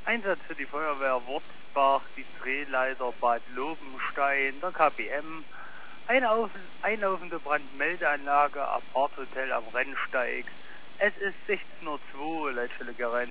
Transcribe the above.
Einsatz für die Feuerwehr Wurzbach, die Drehleiter Bad Lobenstein, der KBM, eine einlaufende Brandmeldeanlage, Aparthotel am Rennsteig. Es ist 16:02 Uhr, Leitstelle Gerein.